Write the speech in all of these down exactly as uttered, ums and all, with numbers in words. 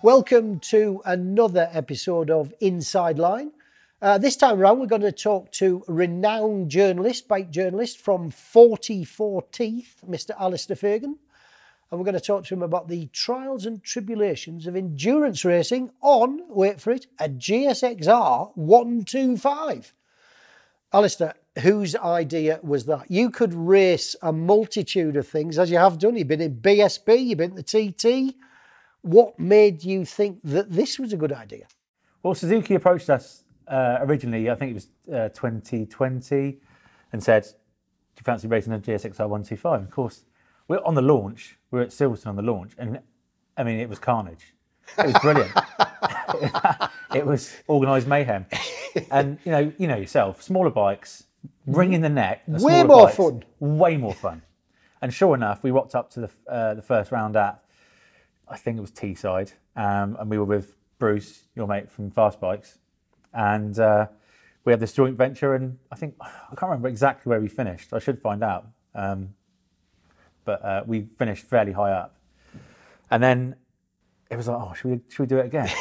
Welcome to another episode of Inside Line. Uh, this time around, we're going to talk to renowned journalist, bike journalist from forty-four Teeth, Mister Alistair Fagan. And we're going to talk to him about the trials and tribulations of endurance racing on, wait for it, a G S X R one twenty-five. Alistair, whose idea was that? You could race a multitude of things, as you have done. You've been in B S B, you've been in the T T. What made you think that this was a good idea? Well, Suzuki approached us uh, originally, I think it was uh, twenty twenty, and said, do you fancy racing a G S X R one twenty-five? Of course, we're on the launch, we we're at Silverstone on the launch, and I mean, it was carnage. It was brilliant. It was organised mayhem. And, you know, you know yourself, smaller bikes, wringing the neck. Way more bikes, fun. Way more fun. And sure enough, we rocked up to the uh, the first round at, I think it was Teesside, um, and we were with Bruce, your mate from Fast Bikes, and uh, we had this joint venture, and I think, I can't remember exactly where we finished, I should find out, um, but uh, we finished fairly high up. And then it was like, oh, should we, should we do it again?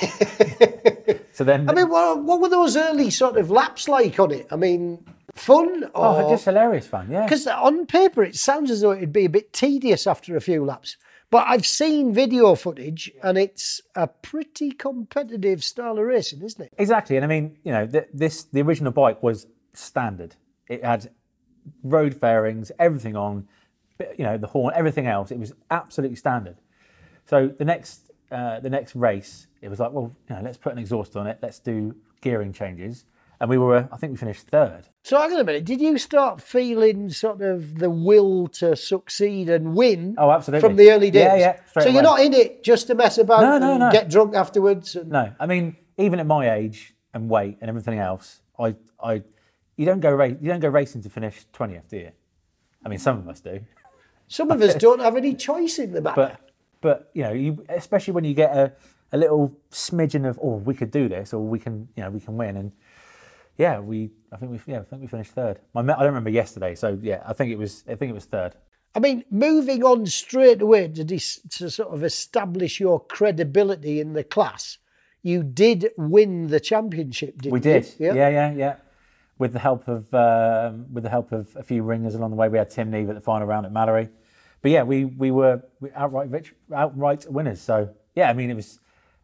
So then... I mean, what, what were those early sort of laps like on it? I mean, fun? Or... Oh, just hilarious fun, yeah. Because on paper, it sounds as though it'd be a bit tedious after a few laps. But I've seen video footage, and it's a pretty competitive style of racing, isn't it? Exactly, and I mean, you know, th- this the original bike was standard. It had road fairings, everything on, you know, the horn, everything else. It was absolutely standard. So the next uh, the next race, it was like, well, you know, let's put an exhaust on it. Let's do gearing changes, and we were, I think, we finished third. So hang on a minute, did you start feeling sort of the will to succeed and win? Oh, absolutely. From the early days? Yeah, yeah. So away. You're not in it just to mess about no, no, and no. get drunk afterwards? And... No, I mean, even at my age and weight and everything else, I, I, you don't go race, you don't go racing to finish twentieth, do you? I mean, some of us do. Some of us don't have any choice in the matter. But, but you know, you, especially when you get a, a little smidgen of, oh, we could do this, or we can, you know, we can win, and. Yeah, we. I think we. Yeah, I think we finished third. My, I don't remember yesterday, so yeah, I think it was. I think it was third. I mean, moving on straight away to, dis, to sort of establish your credibility in the class, you did win the championship, didn't you? We did. Yeah, yeah, yeah, yeah. With the help of um, with the help of a few ringers along the way, we had Tim Neve at the final round at Mallory. But yeah, we we were outright rich, outright winners. So yeah, I mean, it was,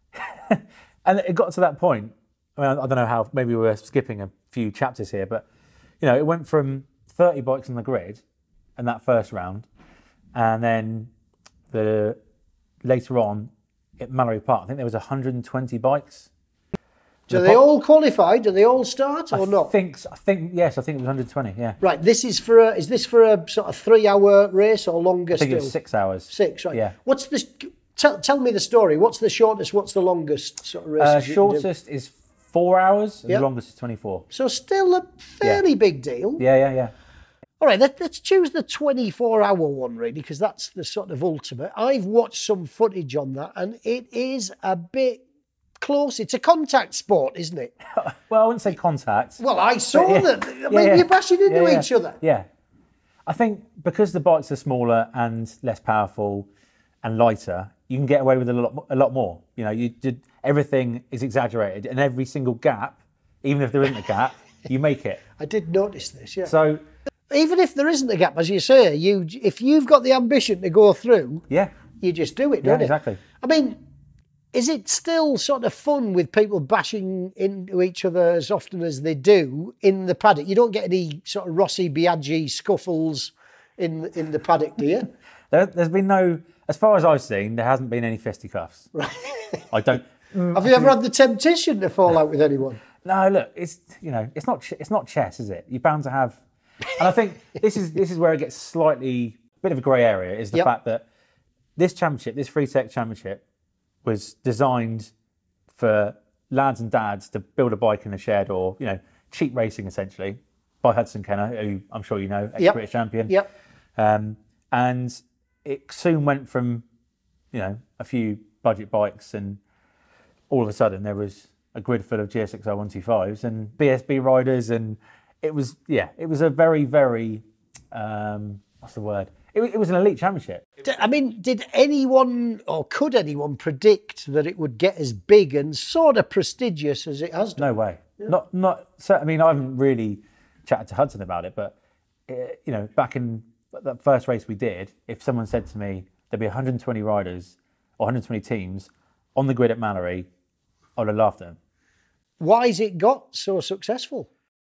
and it got to that point. I mean, I don't know how, maybe we're skipping a few chapters here, but, you know, it went from thirty bikes on the grid in that first round, and then the later on at Mallory Park, I think there was one hundred twenty bikes. Do they all qualify? Do they all start or I not? Think, I think, yes, I think it was one hundred twenty, yeah. Right, this is for a, is this for a sort of three-hour race or longer I think still? it was six hours. Six, right. Yeah. What's the, tell, tell me the story. What's the shortest, what's the longest sort of race? Uh, shortest is four hours, and yep. the longest is twenty-four. So still a fairly yeah. big deal. Yeah, yeah, yeah. All right, let, let's choose the twenty-four hour one, really, because that's the sort of ultimate. I've watched some footage on that, and it is a bit close. It's a contact sport, isn't it? Well, I wouldn't say contact. Well, I saw yeah. that. I yeah, mean, yeah. you're bashing into yeah, yeah. each other. Yeah. I think because the bikes are smaller and less powerful and lighter, you can get away with a lot, a lot more. You know, you did everything is exaggerated, and every single gap, even if there isn't a gap, you make it. I did notice this. Yeah. So, even if there isn't a gap, as you say, you if you've got the ambition to go through, yeah, you just do it, yeah, don't you? exactly. I mean, is it still sort of fun with people bashing into each other as often as they do in the paddock? You don't get any sort of Rossi Biaggi scuffles in in the paddock, do you? there, there's been no. As far as I've seen, there hasn't been any fisticuffs. Right. I don't. Have you ever had the temptation to fall out with anyone? No, look, it's you know, it's not it's not chess, is it? You're bound to have, and I think this is this is where it gets slightly bit of a grey area is the yep. fact that this championship, this Free Tech Championship, was designed for lads and dads to build a bike in the shed, or you know, cheap racing essentially, by Hudson Kenner, who I'm sure you know, ex-British yep. champion. Yep. Um, and it soon went from, you know, a few budget bikes, and all of a sudden there was a grid full of G S X R one twenty-fives and B S B riders, and it was, yeah, it was a very, very, um, what's the word? it, it was an elite championship. I mean, did anyone or could anyone predict that it would get as big and sort of prestigious as it has done? No way. Yeah. Not, not. So, I mean, I haven't really chatted to Hudson about it, but uh, you know, back in that first race we did, if someone said to me there'd be one hundred twenty riders or one hundred twenty teams on the grid at Mallory, I would have laughed at them. Why has it got so successful?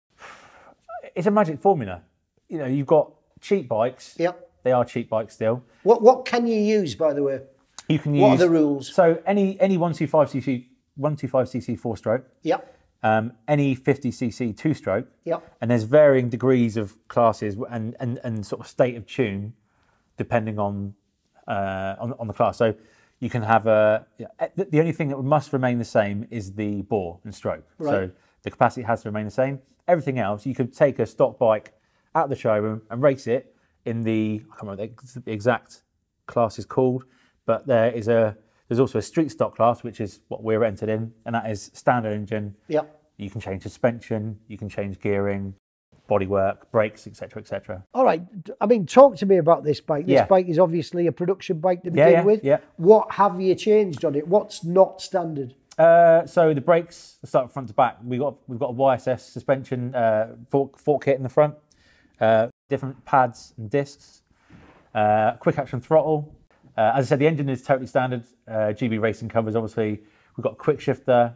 It's a magic formula. You know, you've got cheap bikes. Yep. They are cheap bikes still. What what can you use, by the way? You can use. What are the rules? So any any one twenty-five c c one twenty-five c c four stroke. Yep. Um, any fifty c c two stroke. Yep. And there's varying degrees of classes and and, and sort of state of tune, depending on uh, on on the class. So you can have a. The, the only thing that must remain the same is the bore and stroke. Right. So the capacity has to remain the same. Everything else, you could take a stock bike out of the showroom and race it in the, I can't remember what the exact class is called, but there is a, there's also a street stock class, which is what we're entered in, and that is standard engine. Yep. You can change suspension, you can change gearing, bodywork, brakes, et cetera, et cetera. All right. I mean, talk to me about this bike. This Yeah. bike is obviously a production bike to begin Yeah, yeah, with. yeah. What have you changed on it? What's not standard? Uh, so the brakes, let's start front to back. We got we've got a Y S S suspension uh, fork, fork kit in the front, uh, different pads and discs, uh, quick action throttle. Uh, as I said, the engine is totally standard. Uh, G B Racing covers obviously. We've got a quick shifter,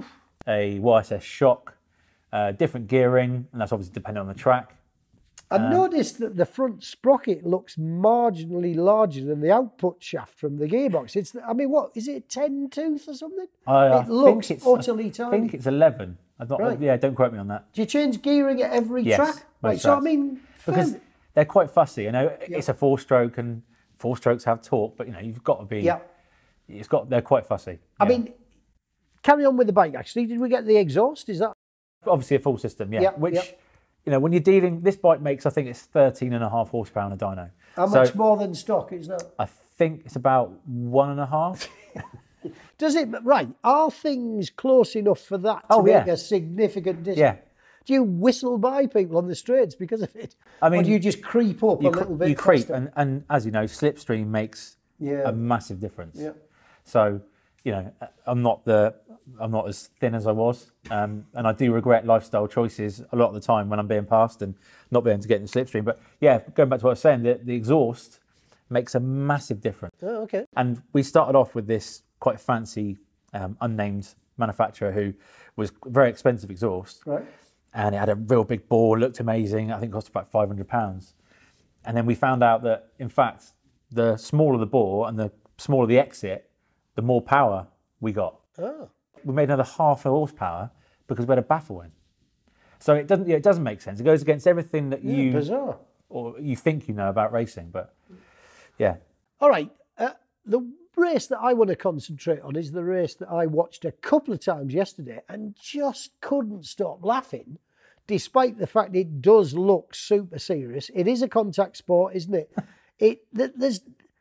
a Y S S shock, uh, different gearing, and that's obviously dependent on the track. I noticed that the front sprocket looks marginally larger than the output shaft from the gearbox. It's, I mean, what is it, ten tooth or something? Uh, it looks I think it's, utterly I tiny. think it's eleven. I'm not, Right. Yeah, don't quote me on that. Do you change gearing at every Yes, track? most Right. So I tracks. mean, Because fair- they're quite fussy. I know it's a four-stroke, and four-strokes have torque, but you know you've got to be. Yeah. It's got. They're quite fussy. I yeah. mean, carry on with the bike. Actually, did we get the exhaust? Is that obviously a full system. Yeah. Yep, Which, yep. you know, when you're dealing, this bike makes I think it's thirteen and a half horsepower on a dyno. how So much more than stock is that? I think it's about one and a half. Does it right? Are things close enough for that to Oh, make yeah. a significant distance? Yeah. Do you whistle by people on the streets because of it? I mean, or do you just creep up You, a cre- little bit? you creep, faster? and, and as you know, slipstream makes Yeah. a massive difference. Yeah. So, you know, I'm not the, I'm not as thin as I was, um, and I do regret lifestyle choices a lot of the time when I'm being passed and not being able to get in the slipstream. But yeah, going back to what I was saying, the, the exhaust makes a massive difference. Oh, okay. And we started off with this quite fancy, um, unnamed manufacturer who was very expensive exhaust, Right. and it had a real big bore, looked amazing. I think it cost about five hundred pounds. And then we found out that, in fact, the smaller the bore and the smaller the exit, the more power we got. Oh. We made another half a horsepower because we had a baffle in. So it doesn't, yeah, it doesn't make sense. It goes against everything that Yeah, you bizarre. or you think you know about racing. But yeah, All right. Uh, the race that I want to concentrate on is the race that I watched a couple of times yesterday and just couldn't stop laughing, despite the fact it does look super serious. It is a contact sport, isn't it? It th- there's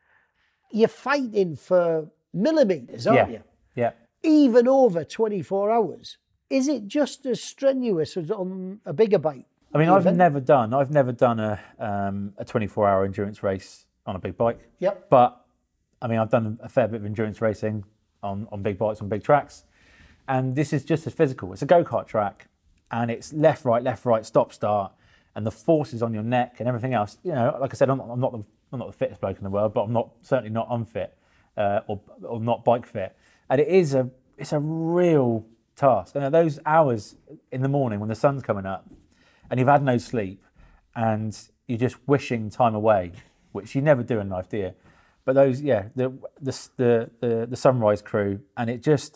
you're fighting for millimeters, aren't yeah, you? yeah. Even over twenty-four hours. Is it just as strenuous as on a bigger bike? I mean, I've Even? never done, I've never done a um, a twenty-four hour endurance race on a big bike. Yep. But I mean, I've done a fair bit of endurance racing on, on big bikes, on big tracks. And this is just as physical. It's a go-kart track, and it's left, right, left, right, stop, start. And the force is on your neck and everything else. You know, like I said, I'm not, I'm not, the, I'm not the fittest bloke in the world, but I'm not certainly not unfit uh, or, or not bike fit. And it is a, it's a real task. And those hours in the morning when the sun's coming up and you've had no sleep and you're just wishing time away, which you never do in life, do you? But those, yeah, the the the the, the sunrise crew, and it just,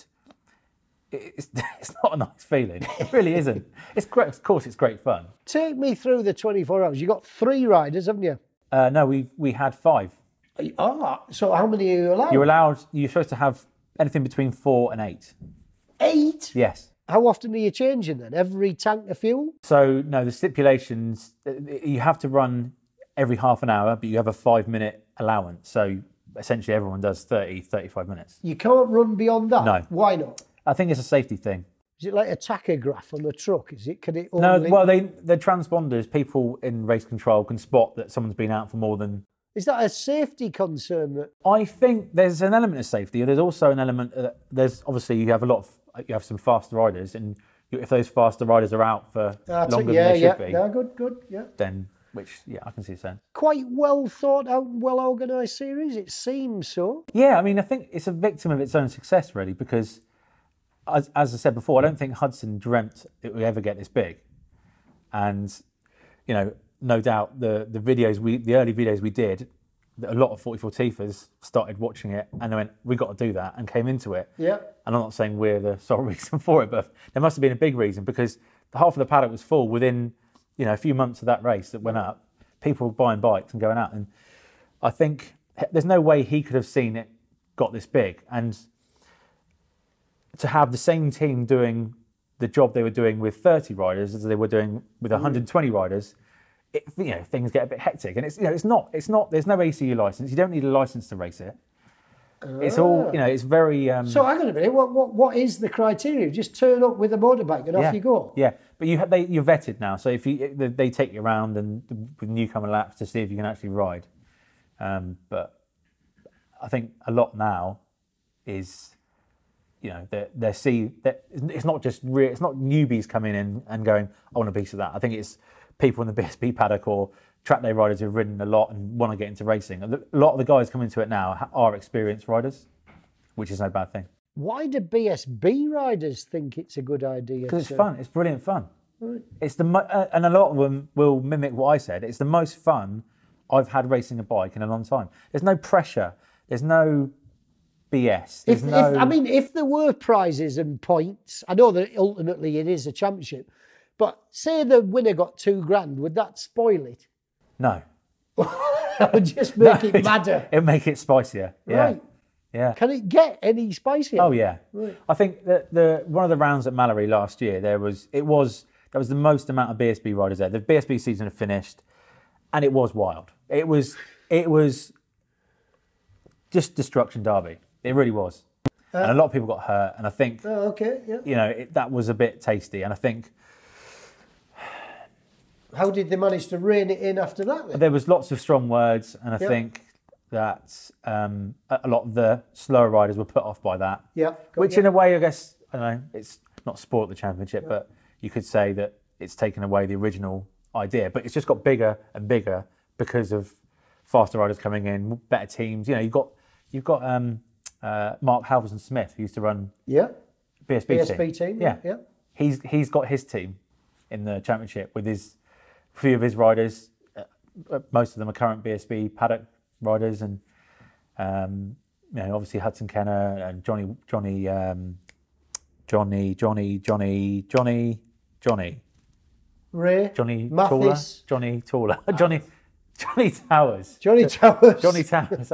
it's it's not a nice feeling. It really isn't. It's great. Of course, it's great fun. Take me through the twenty-four hours. You got three riders, haven't you? Uh, no, we we had five. Ah, so how many are you allowed? You're allowed. You're supposed to have anything between four and eight. Eight? Yes. How often are you changing then? Every tank of fuel? So no, the stipulations, uh, you have to run every half an hour, but you have a five minute allowance. So essentially everyone does thirty, thirty-five minutes. You can't run beyond that? No. Why not? I think it's a safety thing. Is it like a tachograph on the truck? Is it? Can it only... No, well, they the transponders, people in race control can spot that someone's been out for more than Is that a safety concern? That I think there's an element of safety. There's also an element. Uh, there's obviously you have a lot of you have some faster riders, and if those faster riders are out for uh, longer yeah, than they yeah, should be, yeah, good, good, yeah. then which yeah, I can see sense. Quite well thought out, well organised series. It seems so. Yeah, I mean, I think it's a victim of its own success, really, because as, as I said before, I don't think Hudson dreamt it would ever get this big, and you know, no doubt the the videos we the early videos we did, a lot of forty-four teethers started watching it and they went, we got to do that, and came into it. Yeah. And I'm not saying we're the sole reason for it, but there must have been a big reason, because half of the paddock was full within, you know, a few months of that race that went up. People were buying bikes and going out, and I think there's no way he could have seen it got this big. And to have the same team doing the job they were doing with thirty riders as they were doing with one hundred twenty riders, it, you know, things get a bit hectic. And it's, you know, it's not, it's not. There's no A C U license. You don't need a license to race it. It's all, you know, it's very. Um, so hang on a minute. What what what is the criteria? Just turn up with a motorbike and yeah, off you go. Yeah, but you have, they you're vetted now. So if you they take you around and with newcomer laps to see if you can actually ride. Um, but I think a lot now is, you know, they're, they're see that it's not just re- it's not newbies coming in and going, I want a piece of that. I think it's people in the B S B paddock or track day riders who've ridden a lot and want to get into racing. A lot of the guys coming into it now are experienced riders, which is no bad thing. Why do B S B riders think it's a good idea? Because it's to... fun. It's brilliant fun. Right. It's the mo- uh, and a lot of them will mimic what I said. It's the most fun I've had racing a bike in a long time. There's no pressure. There's no B S. There's If, no... if I mean, if there were prizes and points, I know that ultimately it is a championship, but say the winner got two grand, would that spoil it? No. That would just make No, it madder. It'll make it spicier. Yeah. Right. Yeah. Can it get any spicier? Oh yeah. Right. I think that the one of the rounds at Mallory last year, there was it was there was the most amount of B S B riders there. The B S B season had finished, and it was wild. It was it was just destruction derby. It really was, uh, and a lot of people got hurt. And I think, oh, okay, yeah. you know, it, that was a bit tasty. And I think how did they manage to rein it in after that then? There was lots of strong words, and I yeah. think that um, a lot of the slower riders were put off by that. Yeah. Which, yeah. in a way, I guess, I don't know, it's not spoilt the championship, yeah. but you could say that it's taken away the original idea. But it's just got bigger and bigger because of faster riders coming in, better teams. You know, you've got you've got um, uh, Mark Halverson Smith, who used to run yeah. B S B, B S B team. team. Yeah. yeah. He's he's got his team in the championship with his few of his riders. Uh, most of them are current B S B paddock riders, and um, you know, obviously Hudson Kenner and Johnny, Johnny, um, Johnny, Johnny, Johnny, Johnny, Johnny, Ray, Johnny Mathis. Taller, Johnny Taller, Johnny, Johnny Towers, Johnny Towers, Johnny Towers.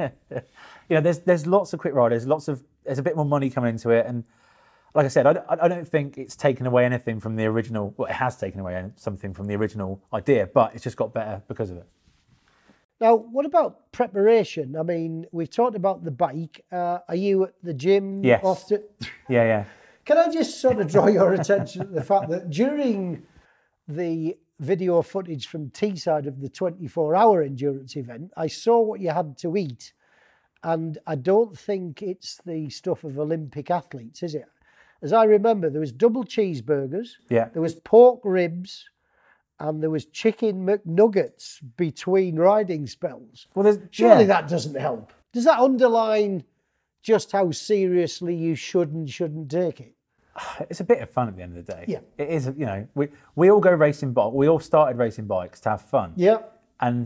You know, there's there's lots of quick riders, lots of there's a bit more money coming into it, and like I said, I, I don't think it's taken away anything from the original. Well, it has taken away something from the original idea, but it's just got better because of it. Now, what about preparation? I mean, we've talked about the bike. Uh, are you at the gym Yes. often? Yeah, yeah. Can I just sort of draw your attention to the fact that during the video footage from Teesside of the twenty-four hour endurance event, I saw what you had to eat, and I don't think it's the stuff of Olympic athletes, is it? As I remember, there was double cheeseburgers, Yeah. there was pork ribs, and there was chicken McNuggets between riding spells. Well, there's Surely yeah. that doesn't help. Does that underline just how seriously you should and shouldn't take it? It's a bit of fun at the end of the day. Yeah. It is, you know, we we all go racing bike. We all started racing bikes to have fun. Yeah. And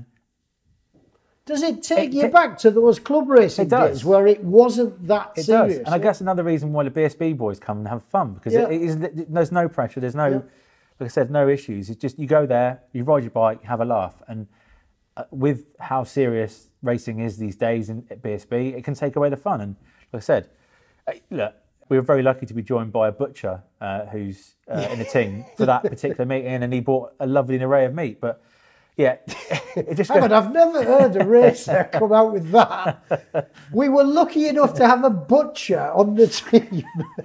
Does it take It you ta- back to those club racing It does. days where it wasn't that it serious? does. And I guess another reason why the B S B boys come and have fun, because Yeah. it is, there's no pressure, there's no, Yeah. like I said, no issues. It's just you go there, you ride your bike, you have a laugh. And uh, with how serious racing is these days in at B S B, it can take away the fun. And like I said, uh, look, we were very lucky to be joined by a butcher uh, who's uh, in the team for that particular meeting, and he bought a lovely array of meat. But yeah, it just Hang goes, on, I've never heard a racer come out with that. We were lucky enough to have a butcher on the team.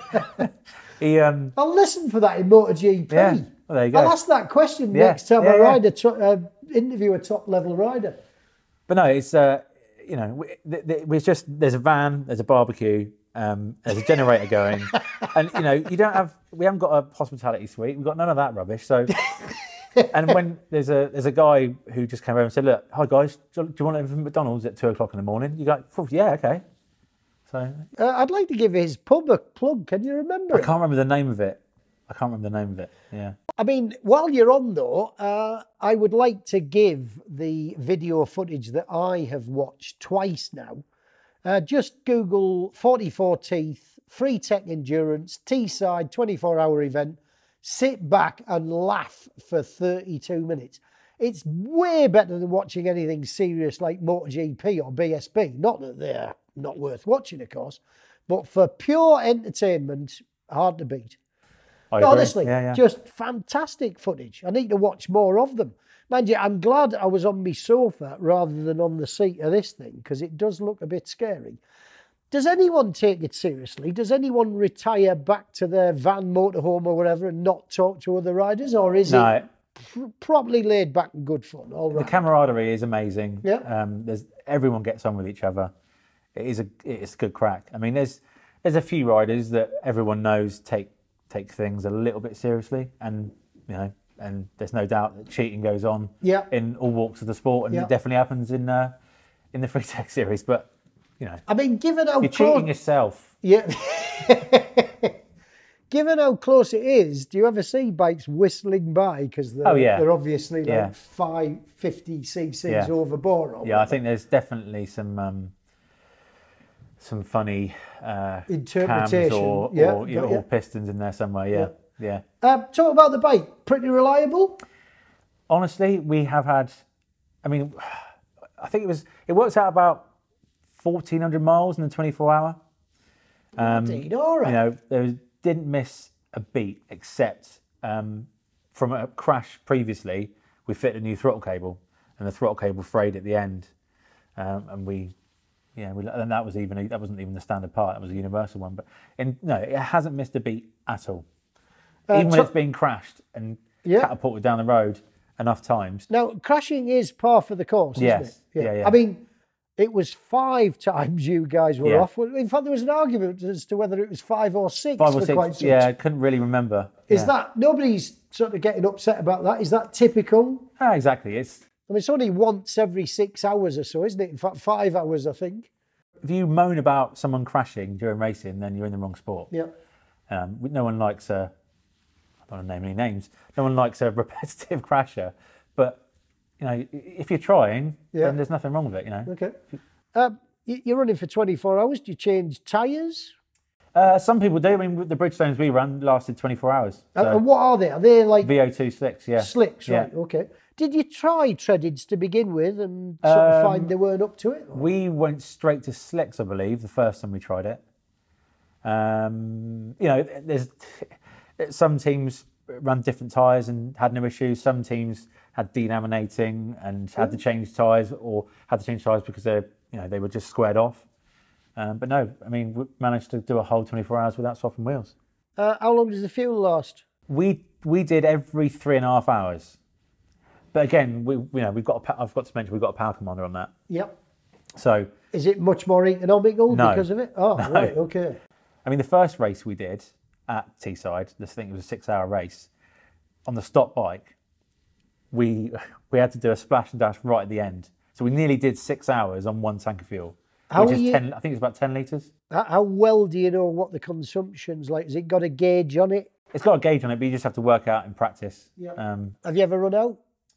he, um, I'll listen for that in MotoGP. yeah, well, there you go. I'll ask that question Yeah, next time yeah, I yeah. ride a to- uh, interview a top level rider. But no, it's uh, you know, we, th- th- it's just there's a van, there's a barbecue, um, there's a generator going, and you know, you don't have we haven't got a hospitality suite, we've got none of that rubbish. So, and when there's a there's a guy who just came over and said, look, hi guys, do you, do you want anything from McDonald's at two o'clock in the morning? You go, oh, yeah, okay. So Uh, I'd like to give his pub a plug. Can you remember I it? can't remember the name of it. I can't remember the name of it. Yeah. I mean, while you're on though, uh, I would like to give the video footage that I have watched twice now. Uh, just Google forty-four Teeth, Free Tech Endurance, Teesside twenty-four hour event. Sit back and laugh for thirty-two minutes. It's way better than watching anything serious like MotoGP or B S B. Not that they're not worth watching, of course, but for pure entertainment, hard to beat. I agree. Honestly, yeah, yeah. just fantastic footage. I need to watch more of them. Mind you, I'm glad I was on my sofa rather than on the seat of this thing, because it does look a bit scary. Does anyone take it seriously? Does anyone retire back to their van, motorhome or whatever and not talk to other riders? Or is no, it pr- properly laid back and good fun? All right. the camaraderie is amazing. Yeah. Um, there's everyone gets on with each other. It is a it's good crack. I mean, there's there's a few riders that everyone knows take take things a little bit seriously, and you know, and there's no doubt that cheating goes on Yeah. in all walks of the sport, and Yeah. it definitely happens in uh, in the Free Tech series. But you know, I mean, given how you're close, cheating yourself. yeah, given how close it is, do you ever see bikes whistling by because they're, Oh, yeah. they're obviously Yeah. like five fifty cc's Yeah. overboard? Or Yeah, I think there's definitely some um, some funny uh, cams Interpretation. or Yeah, or, got or ya. pistons in there somewhere. Yeah, yeah. Uh, talk about the bike. Pretty reliable. Honestly, we have had. I mean, I think it was. It works out about fourteen hundred miles in the twenty-four hour. Um, Indeed, all right. You know, there was, didn't miss a beat except um, from a crash previously. We fit a new throttle cable, and the throttle cable frayed at the end, um, and we, yeah, we, and that was even that wasn't even the standard part. That was a universal one. But in, no, it hasn't missed a beat at all. Uh, even when so- it's been crashed and Yeah. catapulted down the road enough times. Now, crashing is par for the course, isn't Yes. it? Yeah, yeah. I mean, it was five times you guys were Yeah. off. Well, in fact, there was an argument as to whether it was five or six Five or for quite six. some Yeah, time. I couldn't really remember. Is Yeah. that, nobody's sort of getting upset about that? Is that typical? Ah, exactly. It's I mean, it's only once every six hours or so, isn't it? In fact, five hours, I think. if you moan about someone crashing during racing, then you're in the wrong sport. Yeah. Um, no one likes a. I don't want to name any names. No one likes a repetitive crasher, but you know, if you're trying, Yeah. then there's nothing wrong with it. You know. Okay. Um, you- you're running for twenty-four hours. Do you change tyres? Uh, some people do. I mean, the Bridgestones we ran lasted twenty-four hours. And- So and what are they? Are they like V O two slicks, yeah. slicks, Yeah. right? Okay. Did you try treadeds to begin with and sort of Um, find they weren't up to it? or- We went straight to slicks, I believe, the first time we tried it. Um, you know, there's some teams ran different tyres and had no issues. Some teams had delaminating and had to change tyres, or had to change tyres because they, you know, they were just squared off. Um, but no, I mean, we managed to do a whole twenty-four hours without swapping wheels. Uh, how long does the fuel last? We we did every three and a half hours. But again, we you know we've got a, pa- I've got to mention we've got a power commander on that. Yep. So Is it much more economical No. because of it? Oh, right, okay. I mean, the first race we did at Teesside, this thing was a six-hour race. On the stop bike, we we had to do a splash and dash right at the end. So we nearly did six hours on one tank of fuel, How which are is you- ten. I think it's about ten litres. How, how well do you know what the consumption's like? Has it got a gauge on it? It's got a gauge on it, but you just have to work out in practice. Yeah. Um, Have you ever run out?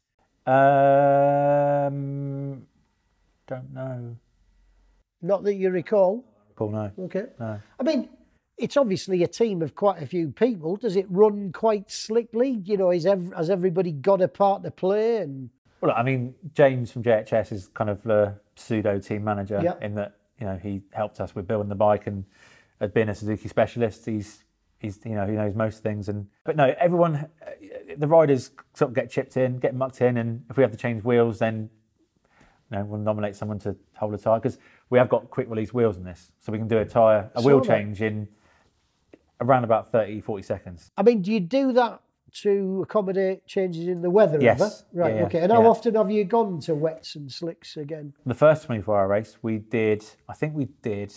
um, don't know. Not that you recall. Paul, no. Okay. No. I mean, it's obviously a team of quite a few people. Does it run quite slickly? You know, is ev- has everybody got a part to play? And Well, I mean, James from J H S is kind of the pseudo team manager Yeah. in that, you know, he helped us with building the bike and had been a Suzuki specialist. He's, he's, you know, he knows most things. And but no, everyone, uh, the riders sort of get chipped in, get mucked in, and if we have to change wheels, then you know, we'll nominate someone to hold a tyre because we have got quick release wheels in this, so we can do a tyre, a Saw wheel that. change in around about thirty, forty seconds. I mean, do you do that to accommodate changes in the weather? Yes. Ever? Right. Yeah, yeah, okay. And how yeah. often have you gone to wets and slicks again? The first twenty-four hour race, we did, I think we did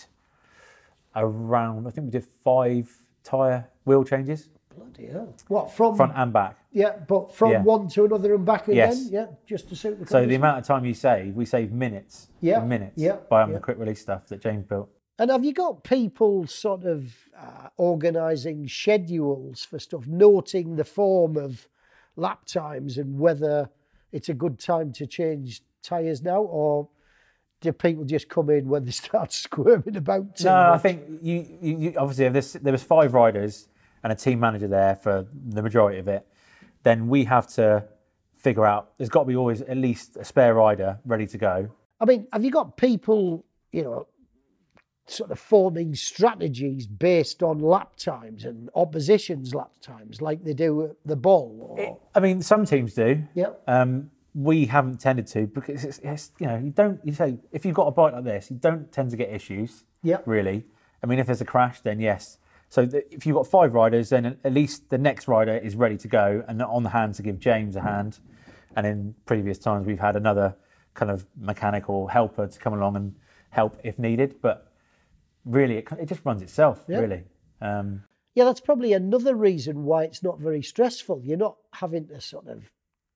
around, I think we did five tyre wheel changes, Bloody hell. What, from... front and back. Yeah, but from Yeah. one to another and back again? Yes. Yeah, just to suit the So the conditions? amount of time you save, we save minutes Yeah, and minutes yeah, by having yeah. the quick release stuff that James built. And have you got people sort of uh, organising schedules for stuff, noting the form of lap times and whether it's a good time to change tyres now, or do people just come in when they start squirming about too No, I much? think you, you, you obviously if there's, there was five riders and a team manager there for the majority of it, then we have to figure out, there's got to be always at least a spare rider ready to go. I mean, have you got people, you know, sort of forming strategies based on lap times and opposition's lap times like they do at the ball? Or... It, I mean, some teams do. Yeah. Um, we haven't tended to because it's, it's, you know, you don't, you say, if you've got a bike like this, you don't tend to get issues, Yeah. really. I mean, if there's a crash, then yes. So th- if you've got five riders, then at least the next rider is ready to go and on the hand to give James a hand. And in previous times, we've had another kind of mechanical helper to come along and help if needed. But really, it, it just runs itself, Yeah. really. Um, Yeah, that's probably another reason why it's not very stressful. You're not having to sort of,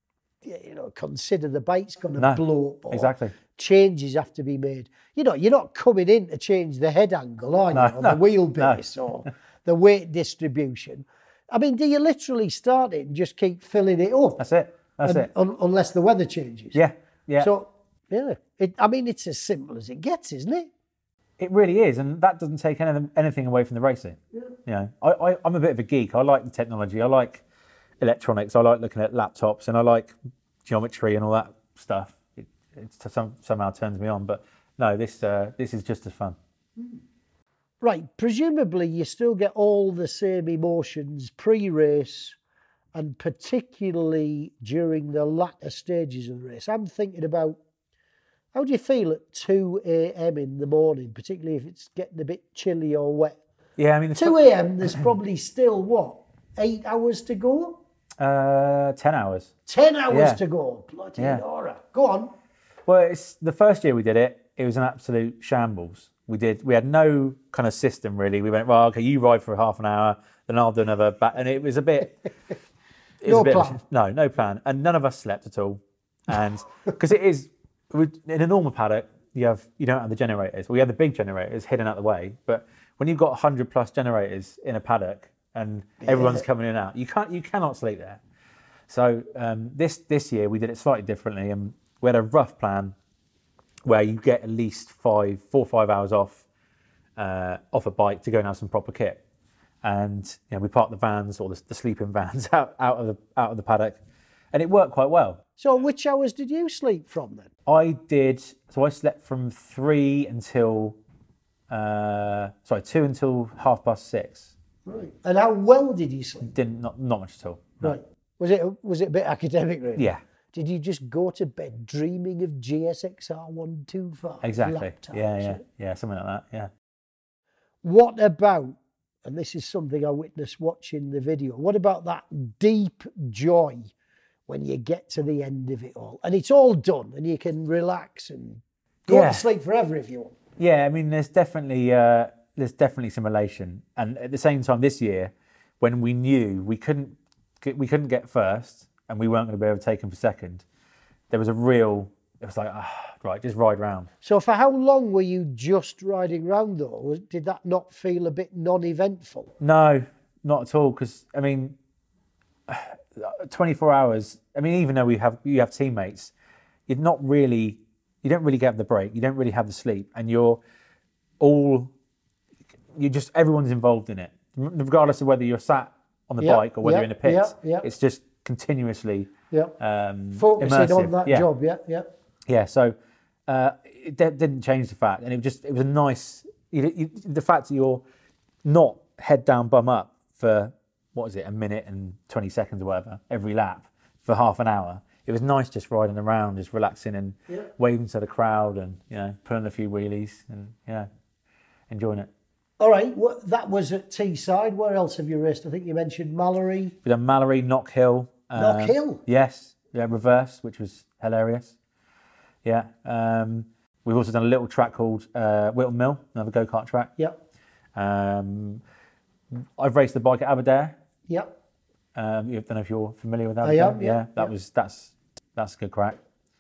you know, consider the bike's going to No, blow up or exactly. changes have to be made. You know, you're not coming in to change the head angle, are you? No, or no, the wheelbase or the weight distribution. I mean, do you literally start it and just keep filling it up? That's it. That's and- it. un- unless the weather changes. Yeah, yeah. So, yeah, it, I mean, it's as simple as it gets, isn't it? It really is, and that doesn't take anything, anything away from the racing. Yeah. You know, I, I, I'm a bit of a geek. I like the technology. I like electronics. I like looking at laptops, and I like geometry and all that stuff. It, it some, somehow turns me on. But no, this uh, this is just as fun. Right, presumably you still get all the same emotions pre-race and particularly during the latter stages of the race. I'm thinking about, how do you feel at two a.m. in the morning, particularly if it's getting a bit chilly or wet? Yeah, I mean, the two a.m. there's probably still, what, eight hours to go? uh, ten hours. Ten hours Yeah. to go. Bloody Yeah. Nora. Go on. Well, it's the first year we did it. It was an absolute shambles. We did. We had no kind of system really. We went, well, okay, you ride for half an hour, then I'll do another back, and it was a bit. It was No a bit of a- plan. no, no plan, and none of us slept at all, and because it is in a normal paddock, you have you don't have the generators. We have the big generators hidden out the way, but when you've got a hundred plus generators in a paddock and everyone's coming in and out, you can't you cannot sleep there. So um, this this year we did it slightly differently, and we had a rough plan where you get at least five, four or five hours off uh, off a bike to go and have some proper kit. And you know, we parked the vans or the, the sleeping vans out, out of the out of the paddock, and it worked quite well. So which hours did you sleep from then? I did. So I slept from three until uh, sorry two until half past six. Right. And how well did you sleep? Didn't not not much at all. No. Right. Was it was it a bit academic, really? Yeah. Did you just go to bed dreaming of G S X R one twenty-five? Exactly. laptops? Yeah, yeah, yeah, something like that. Yeah. What about, and this is something I witnessed watching the video, what about that deep joy when you get to the end of it all? And it's all done and you can relax and go Yeah. to sleep forever if you want. Yeah, I mean, there's definitely uh, there's definitely some elation, and at the same time, this year, when we knew we couldn't get, we couldn't get first, and we weren't going to be able to take him for second, there was a real. It was like, ah, right, just ride round. So for how long were you just riding round though? Was- Did that not feel a bit non-eventful? No, not at all. Because I mean, twenty-four hours. I mean, even though we have you have teammates, you're not really. You don't really get the break. You don't really have the sleep, and you're all. You just everyone's involved in it, regardless of whether you're sat on the Yeah, bike or whether yeah, you're in the pits. yeah, yeah. It's just continuously Yeah. um, Focusing immersive. on that yeah. job, yeah, yeah. Yeah, so uh, it d- didn't change the fact, and it was just it was a nice you, you, the fact that you're not head down, bum up for what is it, a minute and twenty seconds or whatever every lap for half an hour. It was nice just riding around, just relaxing and Yeah. waving to the crowd, and you know, pulling a few wheelies and yeah, enjoying it. All right, well, that was at Teesside. Where else have you raced? I think you mentioned Mallory. We've done Mallory, Knock Hill. Knock um, Hill? Yes. Yeah, reverse, which was hilarious. Yeah. Um, we've also done a little track called uh, Wilton Mill, another go-kart track. Yep. Um, I've raced the bike at Aberdare. Yep. Um, I don't know if you're familiar with that. I am, yeah, that yeah. was that's that's a good crack.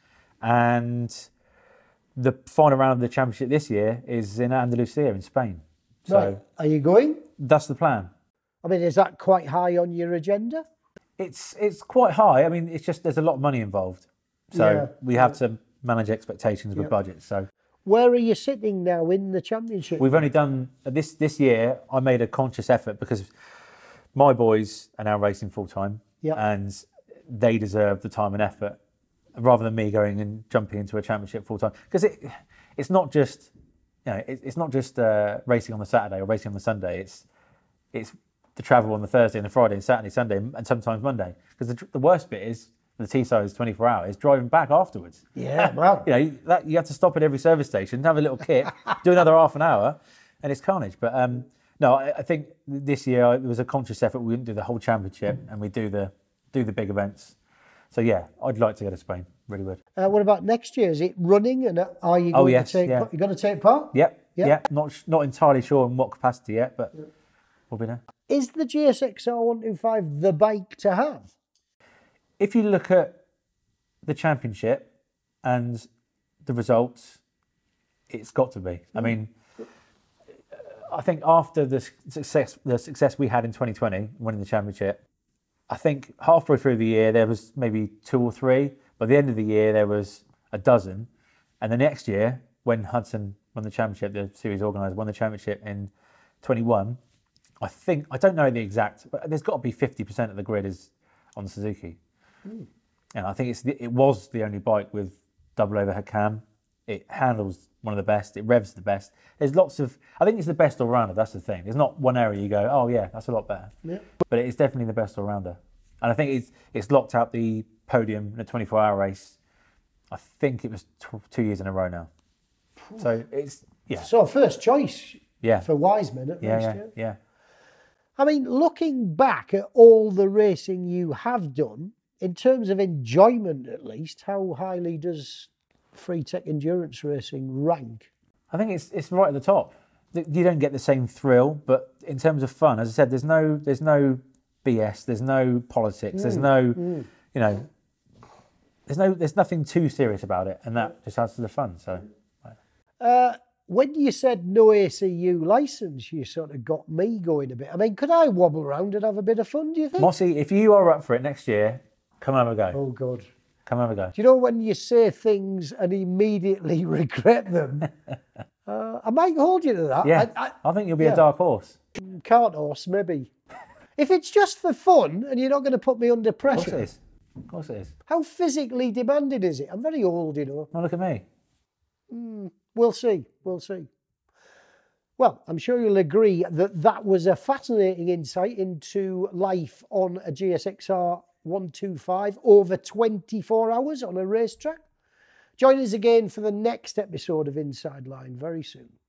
And the final round of the championship this year is in Andalusia in Spain. So Right. Are you going? that's the plan. I mean, is that quite high on your agenda? It's it's quite high. I mean, it's just there's a lot of money involved, so Yeah, we have to manage expectations with Yeah. budgets. So Where are you sitting now in the championship? we've only done this this year. I made a conscious effort because my boys are now racing full time, Yeah. and they deserve the time and effort rather than me going and jumping into a championship full time. Because it it's not just you know it, it's not just uh, racing on the Saturday or racing on the Sunday. It's it's the travel on the Thursday and the Friday and Saturday, Sunday, and sometimes Monday. Because the, the worst bit is the Teesside is twenty-four hours driving back afterwards. Yeah, well. You know, that, you have to stop at every service station, have a little kit, do another half an hour, and it's carnage. But um, no, I, I think this year it was a conscious effort. We didn't do the whole championship, and we do the do the big events. So yeah, I'd like to go to Spain. Really would. Uh, what about next year? Is it running? And are you going Oh, yes, to take? yeah. part? You going to take part? Yep. Yeah. Yeah. Not not entirely sure in what capacity yet, but we'll be there. Is the G S X R one twenty-five the bike to have? If you look at the championship and the results, it's got to be. I mean, I think after the success the success we had in twenty twenty, winning the championship, I think halfway through the year there was maybe two or three. By the end of the year there was a dozen, and the next year when Hudson won the championship, the series organizer won the championship in twenty-one. I think I don't know the exact, but there's got to be fifty percent of the grid is on Suzuki. Mm. And I think it's the, it was the only bike with double overhead cam. It handles one of the best. It revs the best. There's lots of. I think it's the best all rounder. That's the thing. There's not one area you go, oh yeah, that's a lot better. Yeah. But it's definitely the best all rounder. And I think it's it's locked out the podium in a twenty-four hour race. I think it was t- two years in a row now. So it's yeah. So first choice Yeah. for Wiseman at Yeah, least. yeah, yeah. I mean, looking back at all the racing you have done, in terms of enjoyment at least, how highly does Free Tech Endurance Racing rank? I think it's it's right at the top. You don't get the same thrill, but in terms of fun, as I said, there's no there's no B S, there's no politics, Mm, there's no you know, there's no there's nothing too serious about it, and that just adds to the fun. So, Uh, when you said no A C U licence, you sort of got me going a bit. I mean, could I wobble around and have a bit of fun, do you think? Mossy, if you are up for it next year, come have a go. Oh, God. Come have a go. Do you know when you say things and immediately regret them? uh, I might hold you to that. Yeah, I, I, I think you'll be yeah. a dark horse. Cart horse, maybe. If it's just for fun and you're not going to put me under Of course it pressure, is. Of course it is. how physically demanding is it? I'm very old, you know. Well, look at me. We'll see. We'll see. Well, I'm sure you'll agree that that was a fascinating insight into life on a G S X R one twenty-five over twenty-four hours on a racetrack. Join us again for the next episode of Inside Line very soon.